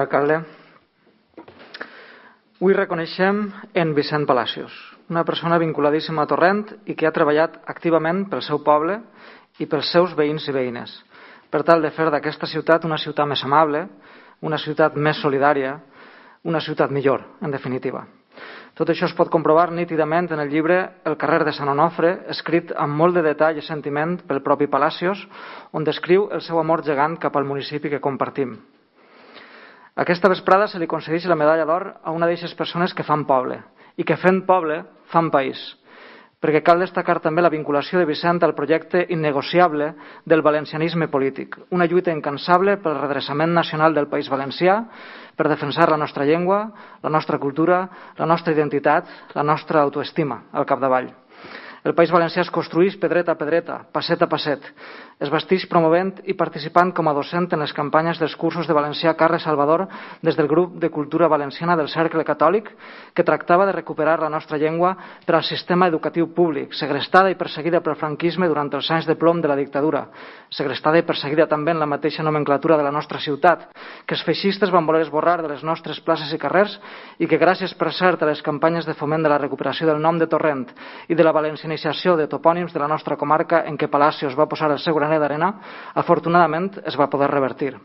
senyor alcalde. Avui reconeixem en Vicent Palacios, una persona vinculadíssima a Torrent i que ha treballat activament pel seu poble i pels seus veïns i veïnes, per tal de fer d'aquesta ciutat una ciutat més amable, una ciutat més solidària, una ciutat millor, en definitiva. Tot això es pot comprovar nítidament en el llibre El carrer de Sant Onofre, escrit amb molt de detall i sentiment pel propi Palacios, on descriu el seu amor gegant cap al municipi que compartim. Aquesta vesprada se li concedeix la medalla d'or a una d'aquestes persones que fan poble i que fent poble fan país, perquè cal destacar també la vinculació de Vicent al projecte innegociable del valencianisme polític, una lluita incansable pel redreçament nacional del País Valencià, per defensar la nostra llengua, la nostra cultura, la nostra identitat, la nostra autoestima al capdavall. El País Valencià es construeix pedreta a pedreta, passet a passet. Es basteix promovent i participant com a docent en les campanyes dels cursos de valencià Carles Salvador des del grup de cultura valenciana del Cercle Catòlic, que tractava de recuperar la nostra llengua per al sistema educatiu públic, segrestada i perseguida pel franquisme durant els anys de plom de la dictadura, segrestada i perseguida també en la mateixa nomenclatura de la nostra ciutat, que els feixistes van voler esborrar de les nostres places i carrers i que gràcies, per cert, a les campanyes de foment de la recuperació del nom de Torrent i de la valencianització de topònims de la nostra comarca en què Palacios va posar el seu graner d'arena, afortunadament es va poder revertir.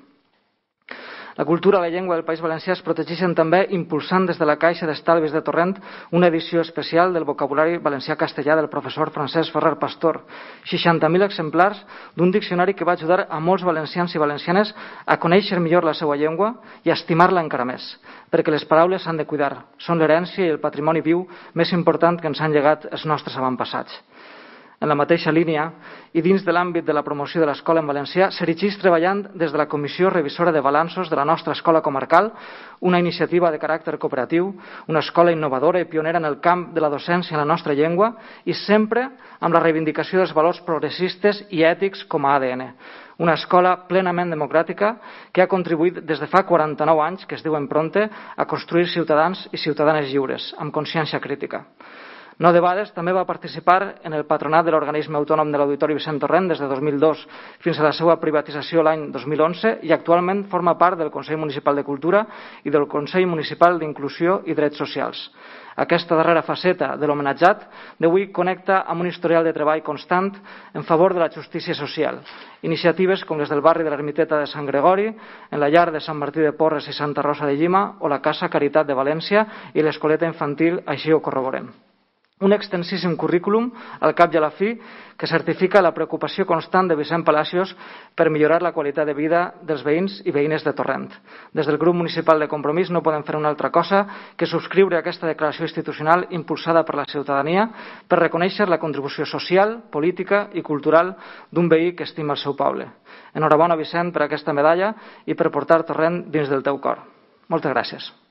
La cultura i la llengua del País Valencià es protegeixen també impulsant des de la Caixa d'Estalvis de Torrent una edició especial del vocabulari valencià-castellà del professor Francesc Ferrer Pastor, 60.000 exemplars d'un diccionari que va ajudar a molts valencians i valencianes a conèixer millor la seva llengua i a estimar-la encara més, perquè les paraules s'han de cuidar, són l'herència i el patrimoni viu més important que ens han llegat els nostres avantpassats. En la mateixa línia i dins de l'àmbit de la promoció de l'escola en valencià, s'erigeix treballant des de la Comissió Revisora de Balanços de la nostra escola comarcal, una iniciativa de caràcter cooperatiu, una escola innovadora i pionera en el camp de la docència en la nostra llengua i sempre amb la reivindicació dels valors progressistes i ètics com a ADN. Una escola plenament democràtica que ha contribuït des de fa 49 anys, que es diu Empronte, a construir ciutadans i ciutadanes lliures, amb consciència crítica. No debades també va participar en el patronat de l'organisme autònom de l'Auditori Vicent Torrent des de 2002 fins a la seva privatització l'any 2011 i actualment forma part del Consell Municipal de Cultura i del Consell Municipal d'Inclusió i Drets Socials. Aquesta darrera faceta de l'homenatjat d'avui connecta amb un historial de treball constant en favor de la justícia social. Iniciatives com les del barri de l'Ermiteta de Sant Gregori, en la llar de Sant Martí de Porres i Santa Rosa de Llima o la Casa Caritat de València i l'escoleta infantil així ho corroborem. Un extensíssim currículum, al cap i a la fi, que certifica la preocupació constant de Vicent Palacios per millorar la qualitat de vida dels veïns i veïnes de Torrent. Des del grup municipal de Compromís no podem fer una altra cosa que subscriure aquesta declaració institucional impulsada per la ciutadania per reconèixer la contribució social, política i cultural d'un veí que estima el seu poble. Enhorabona, Vicent, per aquesta medalla i per portar Torrent dins del teu cor. Moltes gràcies.